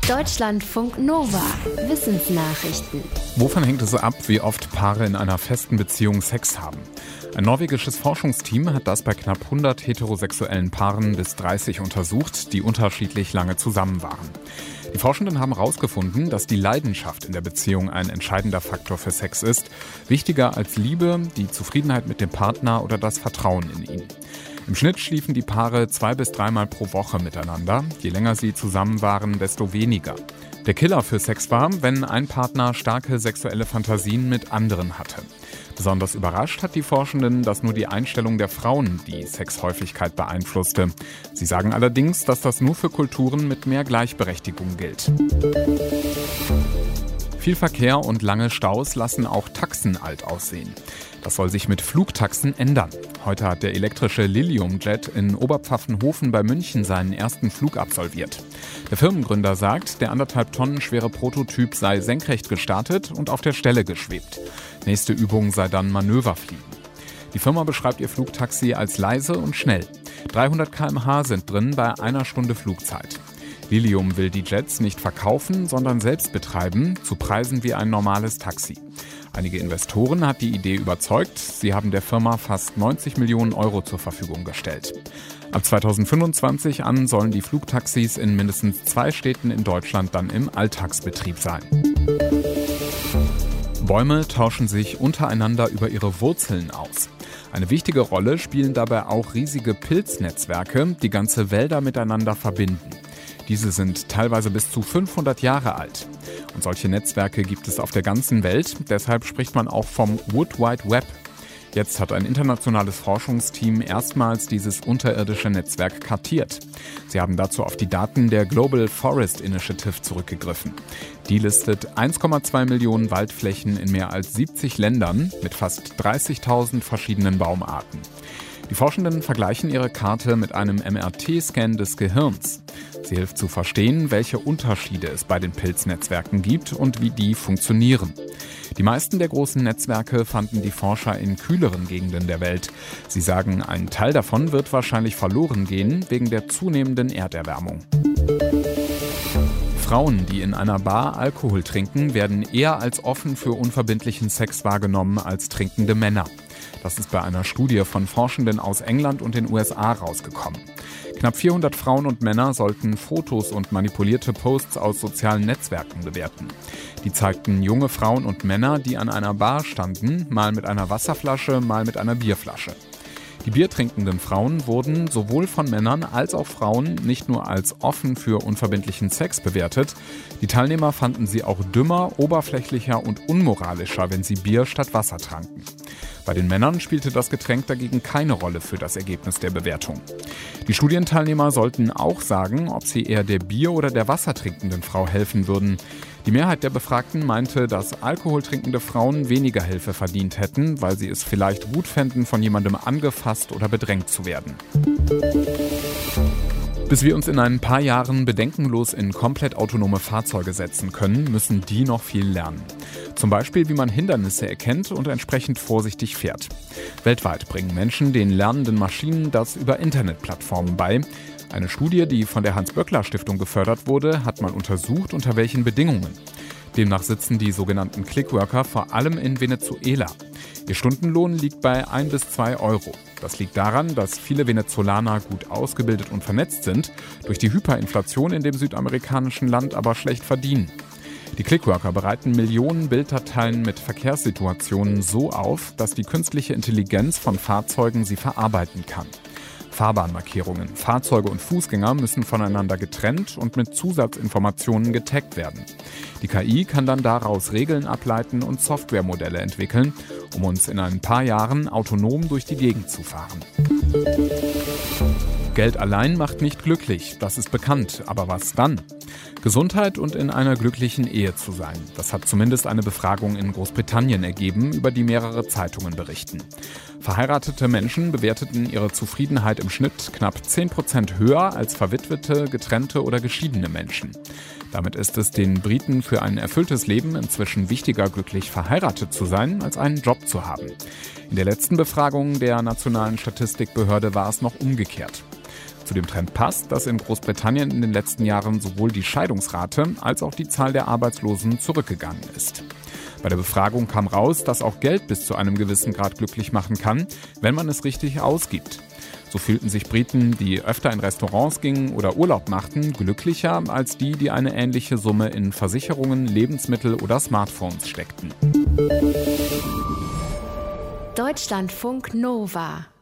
Deutschlandfunk Nova. Wissensnachrichten. Wovon hängt es ab, wie oft Paare in einer festen Beziehung Sex haben? Ein norwegisches Forschungsteam hat das bei knapp 100 heterosexuellen Paaren bis 30 untersucht, die unterschiedlich lange zusammen waren. Die Forschenden haben herausgefunden, dass die Leidenschaft in der Beziehung ein entscheidender Faktor für Sex ist, wichtiger als Liebe, die Zufriedenheit mit dem Partner oder das Vertrauen in ihn. Im Schnitt schliefen die Paare 2 bis 3 Mal pro Woche miteinander. Je länger sie zusammen waren, desto weniger. Der Killer für Sex war, wenn ein Partner starke sexuelle Fantasien mit anderen hatte. Besonders überrascht hat die Forschenden, dass nur die Einstellung der Frauen die Sexhäufigkeit beeinflusste. Sie sagen allerdings, dass das nur für Kulturen mit mehr Gleichberechtigung gilt. Viel Verkehr und lange Staus lassen auch Taxen alt aussehen. Das soll sich mit Flugtaxen ändern. Heute hat der elektrische Lilium-Jet in Oberpfaffenhofen bei München seinen ersten Flug absolviert. Der Firmengründer sagt, der 1,5 Tonnen schwere Prototyp sei senkrecht gestartet und auf der Stelle geschwebt. Nächste Übung sei dann Manöverfliegen. Die Firma beschreibt ihr Flugtaxi als leise und schnell. 300 km/h sind drin bei 1 Stunde Flugzeit. Lilium will die Jets nicht verkaufen, sondern selbst betreiben, zu Preisen wie ein normales Taxi. Einige Investoren hat die Idee überzeugt. Sie haben der Firma fast 90 Millionen Euro zur Verfügung gestellt. Ab 2025 an sollen die Flugtaxis in mindestens 2 Städten in Deutschland dann im Alltagsbetrieb sein. Bäume tauschen sich untereinander über ihre Wurzeln aus. Eine wichtige Rolle spielen dabei auch riesige Pilznetzwerke, die ganze Wälder miteinander verbinden. Diese sind teilweise bis zu 500 Jahre alt. Und solche Netzwerke gibt es auf der ganzen Welt. Deshalb spricht man auch vom Wood Wide Web. Jetzt hat ein internationales Forschungsteam erstmals dieses unterirdische Netzwerk kartiert. Sie haben dazu auf die Daten der Global Forest Initiative zurückgegriffen. Die listet 1,2 Millionen Waldflächen in mehr als 70 Ländern mit fast 30.000 verschiedenen Baumarten. Die Forschenden vergleichen ihre Karte mit einem MRT-Scan des Gehirns. Sie hilft zu verstehen, welche Unterschiede es bei den Pilznetzwerken gibt und wie die funktionieren. Die meisten der großen Netzwerke fanden die Forscher in kühleren Gegenden der Welt. Sie sagen, ein Teil davon wird wahrscheinlich verloren gehen wegen der zunehmenden Erderwärmung. Frauen, die in einer Bar Alkohol trinken, werden eher als offen für unverbindlichen Sex wahrgenommen als trinkende Männer. Das ist bei einer Studie von Forschenden aus England und den USA rausgekommen. Knapp 400 Frauen und Männer sollten Fotos und manipulierte Posts aus sozialen Netzwerken bewerten. Die zeigten junge Frauen und Männer, die an einer Bar standen, mal mit einer Wasserflasche, mal mit einer Bierflasche. Die biertrinkenden Frauen wurden sowohl von Männern als auch Frauen nicht nur als offen für unverbindlichen Sex bewertet. Die Teilnehmer fanden sie auch dümmer, oberflächlicher und unmoralischer, wenn sie Bier statt Wasser tranken. Bei den Männern spielte das Getränk dagegen keine Rolle für das Ergebnis der Bewertung. Die Studienteilnehmer sollten auch sagen, ob sie eher der Bier- oder der wassertrinkenden Frau helfen würden. Die Mehrheit der Befragten meinte, dass alkoholtrinkende Frauen weniger Hilfe verdient hätten, weil sie es vielleicht gut fänden, von jemandem angefasst oder bedrängt zu werden. Bis wir uns in ein paar Jahren bedenkenlos in komplett autonome Fahrzeuge setzen können, müssen die noch viel lernen. Zum Beispiel, wie man Hindernisse erkennt und entsprechend vorsichtig fährt. Weltweit bringen Menschen den lernenden Maschinen das über Internetplattformen bei. Eine Studie, die von der Hans-Böckler-Stiftung gefördert wurde, hat mal untersucht, unter welchen Bedingungen. Demnach sitzen die sogenannten Clickworker vor allem in Venezuela. Ihr Stundenlohn liegt bei 1 bis 2 Euro. Das liegt daran, dass viele Venezolaner gut ausgebildet und vernetzt sind, durch die Hyperinflation in dem südamerikanischen Land aber schlecht verdienen. Die Clickworker bereiten Millionen Bilddateien mit Verkehrssituationen so auf, dass die künstliche Intelligenz von Fahrzeugen sie verarbeiten kann. Fahrbahnmarkierungen, Fahrzeuge und Fußgänger müssen voneinander getrennt und mit Zusatzinformationen getaggt werden. Die KI kann dann daraus Regeln ableiten und Softwaremodelle entwickeln, um uns in ein paar Jahren autonom durch die Gegend zu fahren. Geld allein macht nicht glücklich, das ist bekannt. Aber was dann? Gesundheit und in einer glücklichen Ehe zu sein. Das hat zumindest eine Befragung in Großbritannien ergeben, über die mehrere Zeitungen berichten. Verheiratete Menschen bewerteten ihre Zufriedenheit im Schnitt knapp 10% höher als verwitwete, getrennte oder geschiedene Menschen. Damit ist es den Briten für ein erfülltes Leben inzwischen wichtiger, glücklich verheiratet zu sein, als einen Job zu haben. In der letzten Befragung der Nationalen Statistikbehörde war es noch umgekehrt. Zu dem Trend passt, dass in Großbritannien in den letzten Jahren sowohl die Scheidungsrate als auch die Zahl der Arbeitslosen zurückgegangen ist. Bei der Befragung kam raus, dass auch Geld bis zu einem gewissen Grad glücklich machen kann, wenn man es richtig ausgibt. So fühlten sich Briten, die öfter in Restaurants gingen oder Urlaub machten, glücklicher als die, die eine ähnliche Summe in Versicherungen, Lebensmittel oder Smartphones steckten. Deutschlandfunk Nova